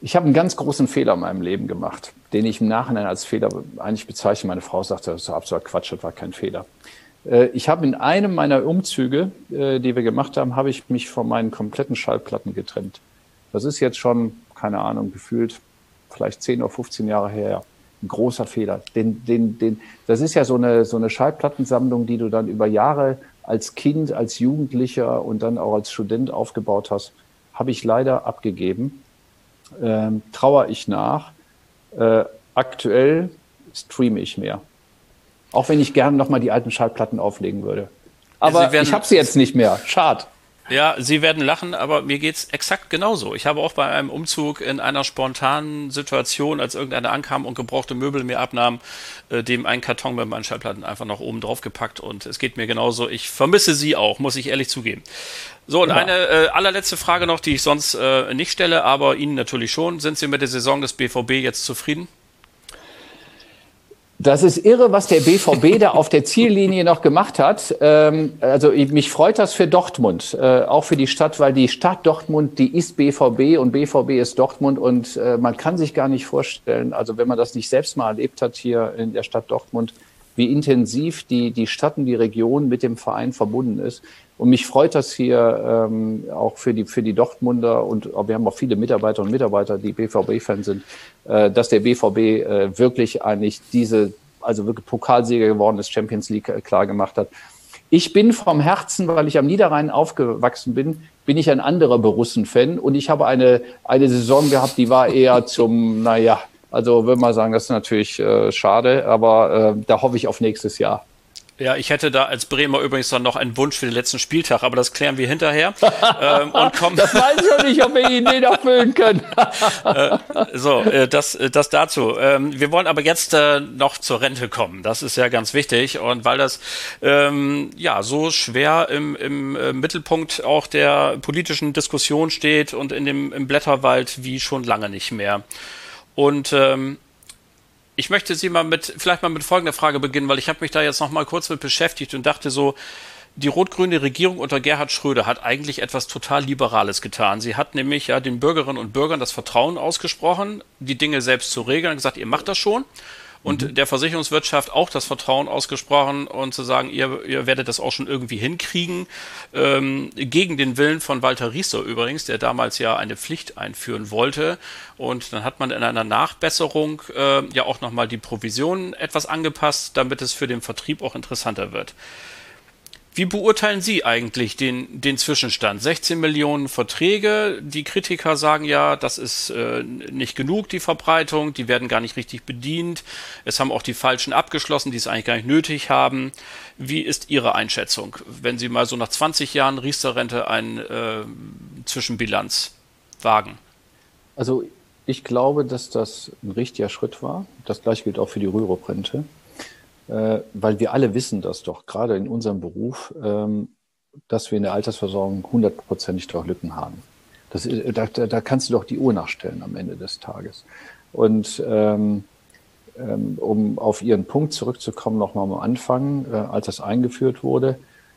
Ich habe einen ganz großen Fehler in meinem Leben gemacht, den ich im Nachhinein als Fehler eigentlich bezeichne. Meine Frau sagte, das ist absoluter Quatsch, das war kein Fehler. Ich habe in einem meiner Umzüge, die wir gemacht haben, habe ich mich von meinen kompletten Schallplatten getrennt. Das ist jetzt schon, keine Ahnung, gefühlt vielleicht zehn oder fünfzehn Jahre her. Ein großer Fehler. Den, den, den, das ist ja so eine, so eine Schallplattensammlung, die du dann über Jahre als Kind, als Jugendlicher und dann auch als Student aufgebaut hast, habe ich leider abgegeben. Ähm, trauere ich nach. Äh, aktuell streame ich mehr. Auch wenn ich gerne nochmal die alten Schallplatten auflegen würde. Aber ja, ich habe sie jetzt nicht mehr. Schade. Ja, Sie werden lachen, aber mir geht's exakt genauso. Ich habe auch bei einem Umzug in einer spontanen Situation, als irgendeiner ankam und gebrauchte Möbel mir abnahm, äh, dem einen Karton mit meinen Schallplatten einfach noch oben drauf gepackt. Und es geht mir genauso. Ich vermisse sie auch, muss ich ehrlich zugeben. So, und ja. eine äh, allerletzte Frage noch, die ich sonst äh, nicht stelle, aber Ihnen natürlich schon. Sind Sie mit der Saison des B V B jetzt zufrieden? Das ist irre, was der B V B da auf der Ziellinie noch gemacht hat. Ähm, also mich freut das für Dortmund, äh, auch für die Stadt, weil die Stadt Dortmund, die ist B V B und B V B ist Dortmund und äh, man kann sich gar nicht vorstellen, also wenn man das nicht selbst mal erlebt hat hier in der Stadt Dortmund, wie intensiv die, die Stadt und die Region mit dem Verein verbunden ist. Und mich freut das hier ähm, auch für die, für die Dortmunder und wir haben auch viele Mitarbeiter und Mitarbeiter, die B V B-Fans sind, äh, dass der B V B äh, wirklich eigentlich diese, also wirklich Pokalsieger geworden ist, Champions League äh, klar gemacht hat. Ich bin vom Herzen, weil ich am Niederrhein aufgewachsen bin, bin ich ein anderer Borussen-Fan und ich habe eine, eine Saison gehabt, die war eher zum, naja, also würde man sagen, das ist natürlich äh, schade, aber äh, da hoffe ich auf nächstes Jahr. Ja, ich hätte da als Bremer übrigens dann noch einen Wunsch für den letzten Spieltag, aber das klären wir hinterher. ähm, und kommen das weiß ich auch nicht, ob wir ihn den erfüllen können. äh, so, äh, das, das dazu. Ähm, wir wollen aber jetzt äh, noch zur Rente kommen. Das ist ja ganz wichtig. Und weil das ähm, ja so schwer im, im äh, Mittelpunkt auch der politischen Diskussion steht und in dem im Blätterwald wie schon lange nicht mehr. Und ähm, ich möchte Sie mal mit, vielleicht mal mit folgender Frage beginnen, weil ich habe mich da jetzt noch mal kurz mit beschäftigt und dachte so, die rot-grüne Regierung unter Gerhard Schröder hat eigentlich etwas total Liberales getan. Sie hat nämlich ja den Bürgerinnen und Bürgern das Vertrauen ausgesprochen, die Dinge selbst zu regeln, gesagt, ihr macht das schon. Und mhm. der Versicherungswirtschaft auch das Vertrauen ausgesprochen und zu sagen, ihr, ihr werdet das auch schon irgendwie hinkriegen. Ähm, gegen den Willen von Walter Riester übrigens, der damals ja eine Pflicht einführen wollte. Und dann hat man in einer Nachbesserung äh, ja auch nochmal die Provisionen etwas angepasst, damit es für den Vertrieb auch interessanter wird. Wie beurteilen Sie eigentlich den, den Zwischenstand? sechzehn Millionen Verträge. Die Kritiker sagen ja, das ist äh, nicht genug, die Verbreitung. Die werden gar nicht richtig bedient. Es haben auch die Falschen abgeschlossen, die es eigentlich gar nicht nötig haben. Wie ist Ihre Einschätzung, wenn Sie mal so nach zwanzig Jahren Riester-Rente eine äh, Zwischenbilanz wagen? Also ich glaube, dass das ein richtiger Schritt war. Das gleiche gilt auch für die Rürup-Rente. Äh, weil wir alle wissen das doch, gerade in unserem Beruf, ähm, dass wir in der Altersversorgung hundertprozentig doch Lücken haben. Das, da, da kannst du doch die Uhr nachstellen am Ende des Tages. Und ähm, ähm, um auf Ihren Punkt zurückzukommen, nochmal am Anfang, äh, als das eingeführt wurde,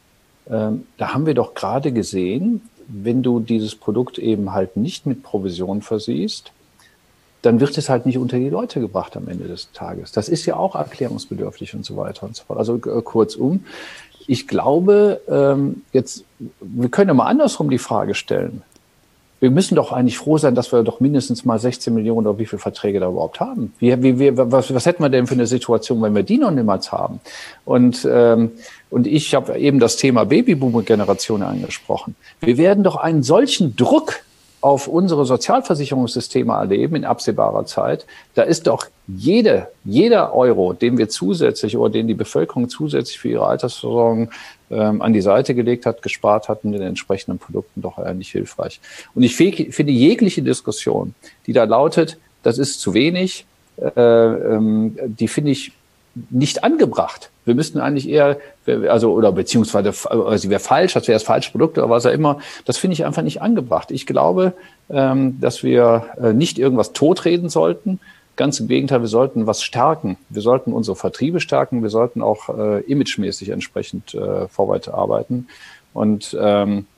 ähm, da haben wir doch gerade gesehen, wenn du dieses Produkt eben halt nicht mit Provision versiehst, dann wird es halt nicht unter die Leute gebracht am Ende des Tages. Das ist ja auch erklärungsbedürftig und so weiter und so fort. Also äh, kurzum, ich glaube, ähm, jetzt, wir können ja mal andersrum die Frage stellen. Wir müssen doch eigentlich froh sein, dass wir doch mindestens mal sechzehn Millionen oder wie viele Verträge da überhaupt haben. Wie, wie, wie, was, was hätten wir denn für eine Situation, wenn wir die noch niemals haben? Und, ähm, und ich habe eben das Thema Babyboomer-Generation angesprochen. Wir werden doch einen solchen Druck auf unsere Sozialversicherungssysteme erleben in absehbarer Zeit, da ist doch jede, jeder Euro, den wir zusätzlich oder den die Bevölkerung zusätzlich für ihre Altersversorgung ähm, an die Seite gelegt hat, gespart hat, mit den entsprechenden Produkten doch eigentlich hilfreich. Und ich finde jegliche Diskussion, die da lautet, das ist zu wenig, äh, ähm, die finde ich nicht angebracht. Wir müssten eigentlich eher, also oder beziehungsweise also sie wäre falsch, das wäre das falsche Produkt oder was auch immer. Das finde ich einfach nicht angebracht. Ich glaube, ähm, dass wir äh, nicht irgendwas totreden sollten. Ganz im Gegenteil, wir sollten was stärken. Wir sollten unsere Vertriebe stärken. Wir sollten auch äh, imagemäßig entsprechend äh, vorwärts arbeiten. Und ähm,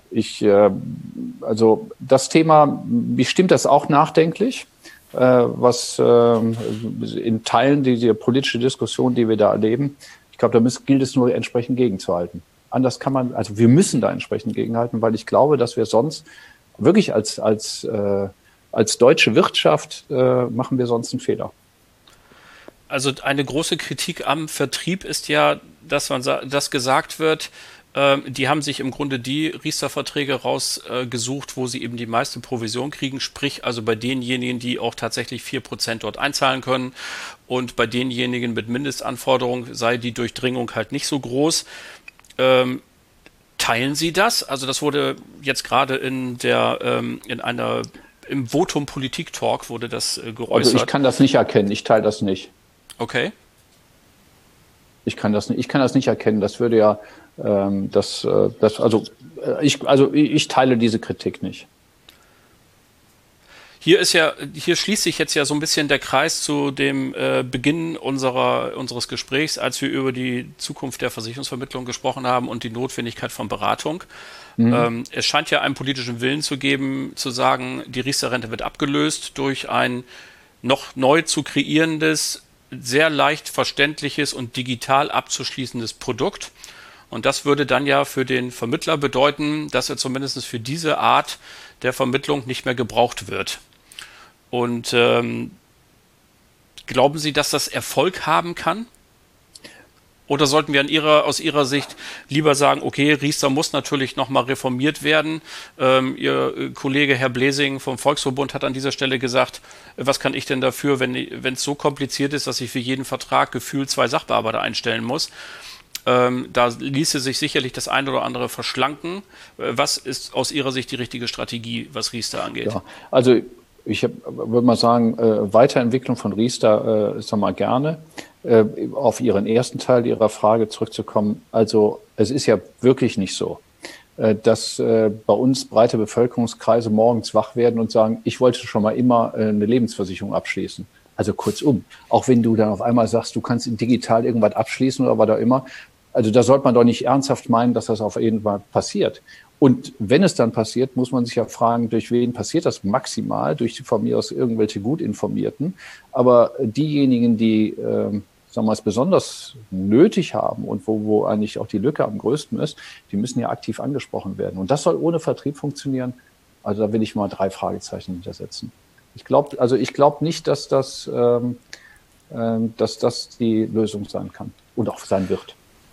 ich, äh, also das Thema, mich stimmt das auch nachdenklich, äh, was äh, in Teilen die, die politische Diskussion, die wir da erleben, ich glaube, da muss, gilt es nur entsprechend gegenzuhalten. Anders kann man, also wir müssen da entsprechend gegenhalten, weil ich glaube, dass wir sonst wirklich als, als, äh, als deutsche Wirtschaft äh, machen wir sonst einen Fehler. Also eine große Kritik am Vertrieb ist ja, dass man dass gesagt wird, ähm, die haben sich im Grunde die Riester-Verträge rausgesucht, äh, wo sie eben die meiste Provision kriegen, sprich also bei denjenigen, die auch tatsächlich vier Prozent dort einzahlen können, und bei denjenigen mit Mindestanforderungen sei die Durchdringung halt nicht so groß. Ähm, teilen Sie das? Also das wurde jetzt gerade in der ähm, in einer im Votum Politik Talk wurde das äh, geäußert. Also ich kann das nicht erkennen, ich teile das nicht. Okay. Ich kann das nicht, ich kann das nicht erkennen. Das würde ja, ähm, das, äh, das, also äh, ich, also ich teile diese Kritik nicht. Hier ist ja, hier schließt sich jetzt ja so ein bisschen der Kreis zu dem äh, Beginn unserer, unseres Gesprächs, als wir über die Zukunft der Versicherungsvermittlung gesprochen haben und die Notwendigkeit von Beratung. Mhm. Ähm, es scheint ja einen politischen Willen zu geben, zu sagen, die Riester-Rente wird abgelöst durch ein noch neu zu kreierendes, sehr leicht verständliches und digital abzuschließendes Produkt. Und das würde dann ja für den Vermittler bedeuten, dass er zumindest für diese Art der Vermittlung nicht mehr gebraucht wird. Und ähm, glauben Sie, dass das Erfolg haben kann? Oder sollten wir an Ihrer, aus Ihrer Sicht lieber sagen, okay, Riester muss natürlich nochmal reformiert werden. Ähm, Ihr Kollege Herr Blesing vom Volksverbund hat an dieser Stelle gesagt, was kann ich denn dafür, wenn wenn es so kompliziert ist, dass ich für jeden Vertrag gefühlt zwei Sachbearbeiter einstellen muss. Ähm, da ließe sich sicherlich das eine oder andere verschlanken. Was ist aus Ihrer Sicht die richtige Strategie, was Riester angeht? Ja, also ich würde mal sagen, äh, Weiterentwicklung von Riester äh, ist mal gerne. Äh, auf Ihren ersten Teil Ihrer Frage zurückzukommen. Also es ist ja wirklich nicht so, äh, dass äh, bei uns breite Bevölkerungskreise morgens wach werden und sagen, ich wollte schon mal immer äh, eine Lebensversicherung abschließen. Also kurzum, auch wenn du dann auf einmal sagst, du kannst digital irgendwas abschließen oder was auch immer, also da sollte man doch nicht ernsthaft meinen, dass das auf jeden Fall passiert. Und wenn es dann passiert, muss man sich ja fragen, durch wen passiert das maximal? Durch von mir aus irgendwelche gut Informierten. Aber diejenigen, die, äh, sagen wir mal, es besonders nötig haben und wo, wo eigentlich auch die Lücke am größten ist, die müssen ja aktiv angesprochen werden. Und das soll ohne Vertrieb funktionieren. Also da will ich mal drei Fragezeichen hintersetzen. Ich glaube, also ich glaube nicht, dass das, ähm, äh, dass das die Lösung sein kann und auch sein wird.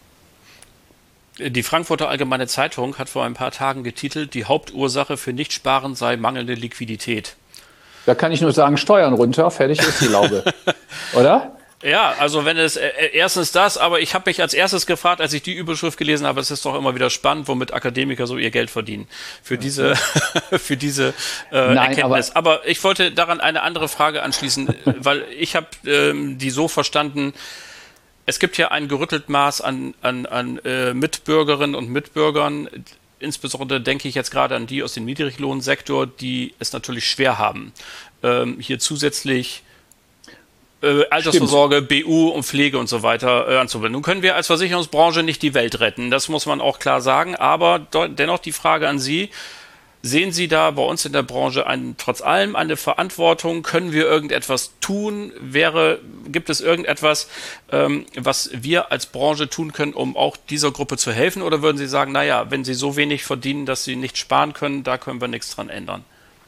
Die Frankfurter Allgemeine Zeitung hat vor ein paar Tagen getitelt, die Hauptursache für Nichtsparen sei mangelnde Liquidität. Da kann ich nur sagen, Steuern runter, fertig ist die Laube. Oder? Ja, also wenn es, äh, erstens das, aber ich habe mich als erstes gefragt, als ich die Überschrift gelesen habe, es ist doch immer wieder spannend, womit Akademiker so ihr Geld verdienen. Für diese, für diese äh, Nein, Erkenntnis. Aber, aber ich wollte daran eine andere Frage anschließen, weil ich habe ähm, die so verstanden, es gibt ja ein gerüttelt Maß an, an, an äh, Mitbürgerinnen und Mitbürgern. Insbesondere denke ich jetzt gerade an die aus dem Niedriglohnsektor, die es natürlich schwer haben, ähm, hier zusätzlich äh, Altersvorsorge, Stimmt. B U und Pflege und so weiter äh, anzuwenden. Nun können wir als Versicherungsbranche nicht die Welt retten, das muss man auch klar sagen. Aber dennoch die Frage an Sie, sehen Sie da bei uns in der Branche ein, trotz allem eine Verantwortung? Können wir irgendetwas tun? Wäre, gibt es irgendetwas, ähm, was wir als Branche tun können, um auch dieser Gruppe zu helfen? Oder würden Sie sagen, naja, wenn Sie so wenig verdienen, dass Sie nicht sparen können, da können wir nichts dran ändern?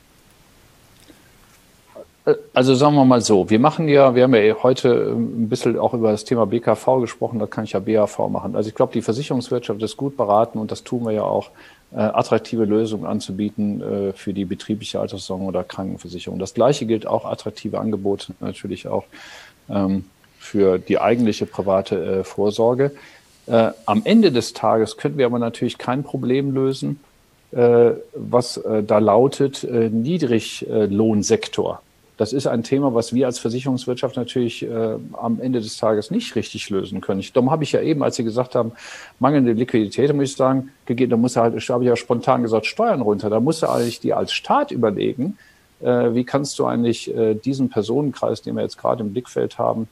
Also sagen wir mal so, wir machen ja, wir haben ja heute ein bisschen auch über das Thema B K V gesprochen, da kann ich ja B A V machen. Also ich glaube, die Versicherungswirtschaft ist gut beraten und das tun wir ja auch, äh, attraktive Lösungen anzubieten äh, für die betriebliche Altersvorsorge oder Krankenversicherung. Das Gleiche gilt auch, attraktive Angebote natürlich auch ähm, für die eigentliche private äh, Vorsorge. Äh, am Ende des Tages können wir aber natürlich kein Problem lösen, äh, was äh, da lautet, äh, Niedriglohnsektor. Das ist ein Thema, was wir als Versicherungswirtschaft natürlich äh, am Ende des Tages nicht richtig lösen können. Ich, darum habe ich ja eben, als Sie gesagt haben, mangelnde Liquidität, da muss ich sagen, da muss er halt, habe ich ja spontan gesagt, Steuern runter. Da musst du eigentlich dir als Staat überlegen, äh, wie kannst du eigentlich äh, diesen Personenkreis, den wir jetzt gerade im Blickfeld haben,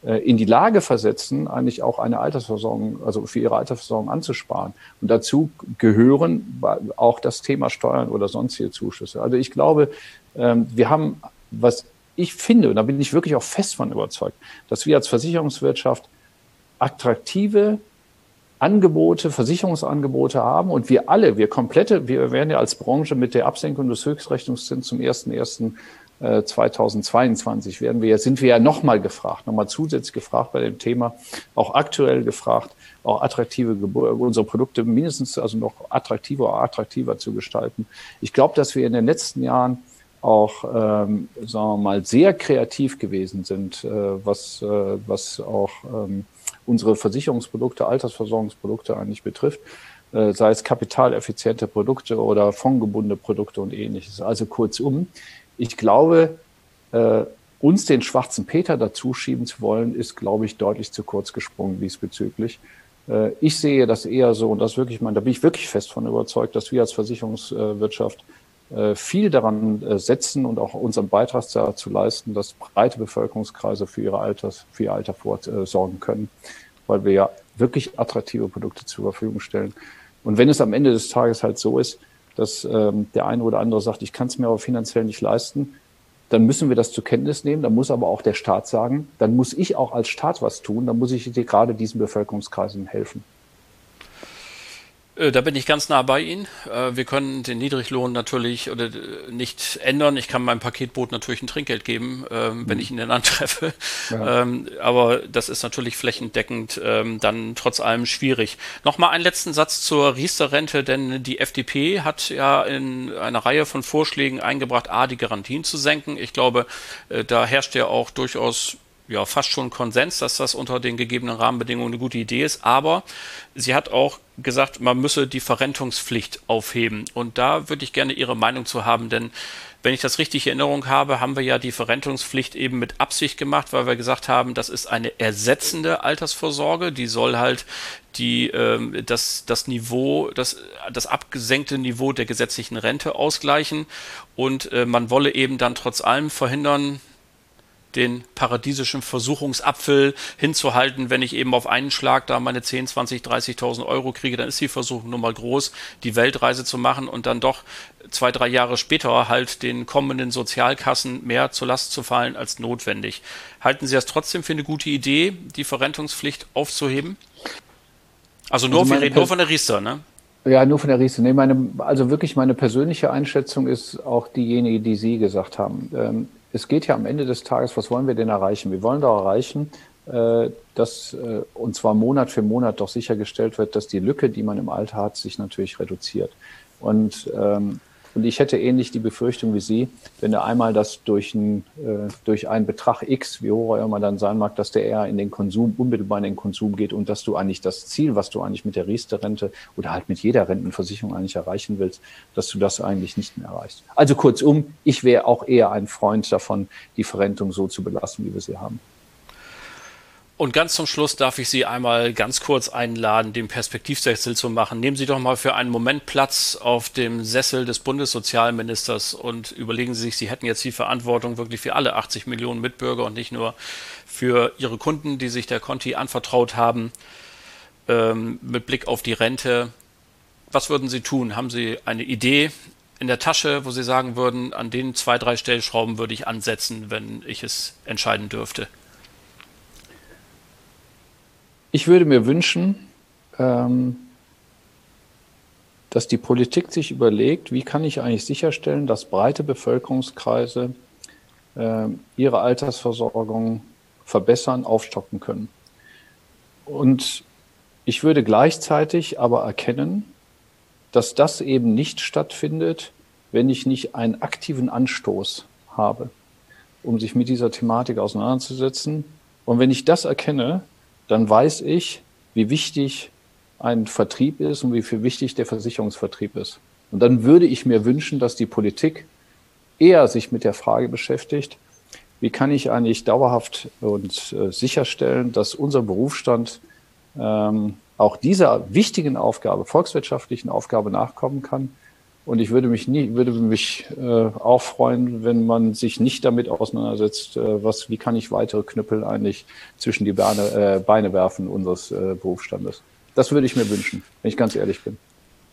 in die Lage versetzen, eigentlich auch eine Altersversorgung, also für ihre Altersversorgung anzusparen. Und dazu gehören auch das Thema Steuern oder sonstige Zuschüsse. Also ich glaube, wir haben, was ich finde, und da bin ich wirklich auch fest von überzeugt, dass wir als Versicherungswirtschaft attraktive Angebote, Versicherungsangebote haben und wir alle, wir komplette, wir werden ja als Branche mit der Absenkung des Höchstrechnungszinses zum ersten ersten zweitausendzweiundzwanzig werden wir, sind wir ja nochmal gefragt, nochmal zusätzlich gefragt bei dem Thema, auch aktuell gefragt, auch attraktive Gebur- unsere Produkte mindestens also noch attraktiver oder attraktiver zu gestalten. Ich glaube, dass wir in den letzten Jahren auch, ähm, sagen wir mal, sehr kreativ gewesen sind, äh, was, äh, was auch ähm, unsere Versicherungsprodukte, Altersversorgungsprodukte eigentlich betrifft, äh, sei es kapitaleffiziente Produkte oder fondgebundene Produkte und ähnliches. Also kurzum, ich glaube, äh, uns den schwarzen Peter dazu schieben zu wollen, ist, glaube ich, deutlich zu kurz gesprungen diesbezüglich. Äh, ich sehe das eher so, und das wirklich, mein, da bin ich wirklich fest von überzeugt, dass wir als Versicherungswirtschaft äh, viel daran äh, setzen und auch unseren Beitrag dazu leisten, dass breite Bevölkerungskreise für ihre Alters, für ihr Alter vorsorgen können, weil wir ja wirklich attraktive Produkte zur Verfügung stellen. Und wenn es am Ende des Tages halt so ist, dass ähm, der eine oder andere sagt, ich kann es mir aber finanziell nicht leisten, dann müssen wir das zur Kenntnis nehmen. Dann muss aber auch der Staat sagen, dann muss ich auch als Staat was tun, dann muss ich dir gerade diesen Bevölkerungskreisen helfen. Da bin ich ganz nah bei Ihnen. Wir können den Niedriglohn natürlich oder nicht ändern. Ich kann meinem Paketboot natürlich ein Trinkgeld geben, wenn mhm. ich ihn dann antreffe. Ja. Aber das ist natürlich flächendeckend dann trotz allem schwierig. Nochmal einen letzten Satz zur Riester-Rente, denn die F D P hat ja in einer Reihe von Vorschlägen eingebracht, A, die Garantien zu senken. Ich glaube, da herrscht ja auch durchaus ja fast schon Konsens, dass das unter den gegebenen Rahmenbedingungen eine gute Idee ist. Aber sie hat auch gesagt, man müsse die Verrentungspflicht aufheben. Und da würde ich gerne Ihre Meinung zu haben, denn wenn ich das richtig in Erinnerung habe, haben wir ja die Verrentungspflicht eben mit Absicht gemacht, weil wir gesagt haben, das ist eine ersetzende Altersvorsorge, die soll halt die, ähm, das, das Niveau, das, das abgesenkte Niveau der gesetzlichen Rente ausgleichen und äh, man wolle eben dann trotz allem verhindern, den paradiesischen Versuchungsapfel hinzuhalten, wenn ich eben auf einen Schlag da meine zehn, zwanzig, dreißigtausend Euro kriege, dann ist die Versuchung nun mal groß, die Weltreise zu machen und dann doch zwei, drei Jahre später halt den kommenden Sozialkassen mehr zur Last zu fallen als notwendig. Halten Sie das trotzdem für eine gute Idee, die Verrentungspflicht aufzuheben? Also nur, also für, nur von der Riester, ne? Ja, nur von der Riester. Nee, meine, also wirklich meine persönliche Einschätzung ist auch diejenige, die Sie gesagt haben. Ähm, Es geht ja am Ende des Tages, was wollen wir denn erreichen? Wir wollen doch erreichen, dass, und zwar Monat für Monat doch sichergestellt wird, dass die Lücke, die man im Alter hat, sich natürlich reduziert. Und, und ich hätte ähnlich die Befürchtung wie Sie, wenn er einmal das durch, ein, durch einen Betrag X, wie hoch er immer dann sein mag, dass der eher in den Konsum, unmittelbar in den Konsum geht und dass du eigentlich das Ziel, was du eigentlich mit der Riester-Rente oder halt mit jeder Rentenversicherung eigentlich erreichen willst, dass du das eigentlich nicht mehr erreichst. Also kurzum, ich wäre auch eher ein Freund davon, die Verrentung so zu belassen, wie wir sie haben. Und ganz zum Schluss darf ich Sie einmal ganz kurz einladen, den Perspektivwechsel zu machen. Nehmen Sie doch mal für einen Moment Platz auf dem Sessel des Bundessozialministers und überlegen Sie sich, Sie hätten jetzt die Verantwortung wirklich für alle achtzig Millionen Mitbürger und nicht nur für Ihre Kunden, die sich der Conti anvertraut haben, ähm, mit Blick auf die Rente. Was würden Sie tun? Haben Sie eine Idee in der Tasche, wo Sie sagen würden, an den zwei, drei Stellschrauben würde ich ansetzen, wenn ich es entscheiden dürfte? Ich würde mir wünschen, ähm, dass die Politik sich überlegt, wie kann ich eigentlich sicherstellen, dass breite Bevölkerungskreise äh, ihre Altersversorgung verbessern, aufstocken können. Und ich würde gleichzeitig aber erkennen, dass das eben nicht stattfindet, wenn ich nicht einen aktiven Anstoß habe, um sich mit dieser Thematik auseinanderzusetzen. Und wenn ich das erkenne, dann weiß ich, wie wichtig ein Vertrieb ist und wie viel wichtig der Versicherungsvertrieb ist. Und dann würde ich mir wünschen, dass die Politik eher sich mit der Frage beschäftigt, wie kann ich eigentlich dauerhaft und äh, sicherstellen, dass unser Berufsstand ähm, auch dieser wichtigen Aufgabe, volkswirtschaftlichen Aufgabe nachkommen kann, Und ich würde mich nie, würde mich äh, auch freuen, wenn man sich nicht damit auseinandersetzt, äh, was, wie kann ich weitere Knüppel eigentlich zwischen die Beine, äh, Beine werfen unseres äh, Berufsstandes. Das würde ich mir wünschen, wenn ich ganz ehrlich bin.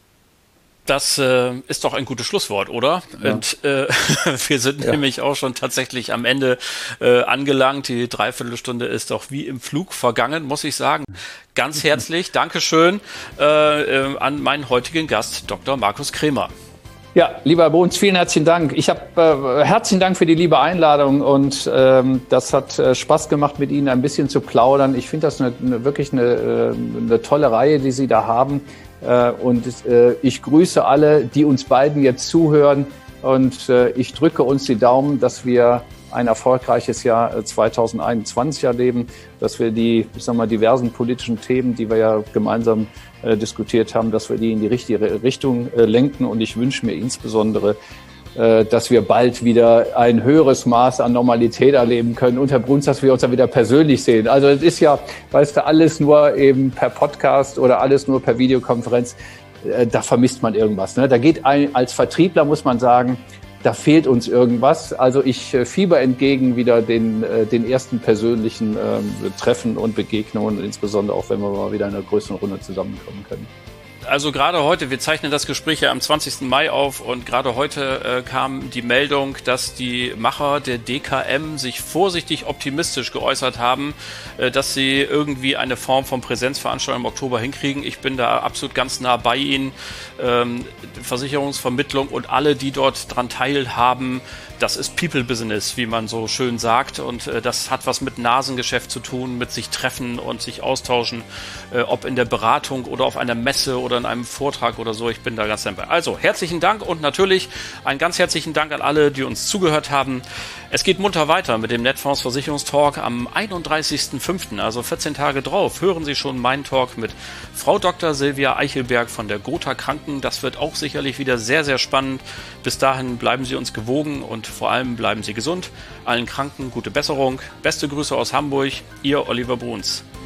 Das äh, ist doch ein gutes Schlusswort, oder? Ja. Und äh, wir sind ja. nämlich auch schon tatsächlich am Ende äh, angelangt. Die Dreiviertelstunde ist doch wie im Flug vergangen, muss ich sagen. Ganz herzlich Dankeschön äh, äh, an meinen heutigen Gast, Doktor Markus Krämer. Ja, lieber Herr Bruns, vielen herzlichen Dank. Ich habe äh, herzlichen Dank für die liebe Einladung und ähm, das hat äh, Spaß gemacht, mit Ihnen ein bisschen zu plaudern. Ich finde das eine, eine, wirklich eine, äh, eine tolle Reihe, die Sie da haben. Äh, und äh, ich grüße alle, die uns beiden jetzt zuhören und äh, ich drücke uns die Daumen, dass wir ein erfolgreiches Jahr zweitausendeinundzwanzig erleben, dass wir die, ich sag mal, diversen politischen Themen, die wir ja gemeinsam äh, diskutiert haben, dass wir die in die richtige Richtung äh, lenken. Und ich wünsche mir insbesondere, äh, dass wir bald wieder ein höheres Maß an Normalität erleben können. Und Herr Bruns, dass wir uns dann wieder persönlich sehen. Also es ist ja, weißt du, alles nur eben per Podcast oder alles nur per Videokonferenz. Äh, da vermisst man irgendwas. Ne? Da geht ein, als Vertriebler muss man sagen, da fehlt uns irgendwas. Also ich äh, fieber entgegen wieder den, äh, den ersten persönlichen ähm, Treffen und Begegnungen, insbesondere auch, wenn wir mal wieder in einer größeren Runde zusammenkommen können. Also gerade heute, wir zeichnen das Gespräch ja am zwanzigsten Mai auf und gerade heute äh, kam die Meldung, dass die Macher der D K M sich vorsichtig optimistisch geäußert haben, äh, dass sie irgendwie eine Form von Präsenzveranstaltung im Oktober hinkriegen. Ich bin da absolut ganz nah bei Ihnen. Ähm, Versicherungsvermittlung und alle, die dort dran teilhaben, das ist People Business, wie man so schön sagt. Und äh, das hat was mit Nasengeschäft zu tun, mit sich treffen und sich austauschen, äh, ob in der Beratung oder auf einer Messe oder in einem Vortrag oder so. Ich bin da ganz dabei. Also herzlichen Dank und natürlich einen ganz herzlichen Dank an alle, die uns zugehört haben. Es geht munter weiter mit dem Netfonds Versicherungstalk am einunddreißigsten fünften, also vierzehn Tage drauf. Hören Sie schon meinen Talk mit Frau Doktor Silvia Eichelberg von der Gotha Kranken. Das wird auch sicherlich wieder sehr, sehr spannend. Bis dahin bleiben Sie uns gewogen und vor allem bleiben Sie gesund. Allen Kranken gute Besserung. Beste Grüße aus Hamburg. Ihr Oliver Bruns.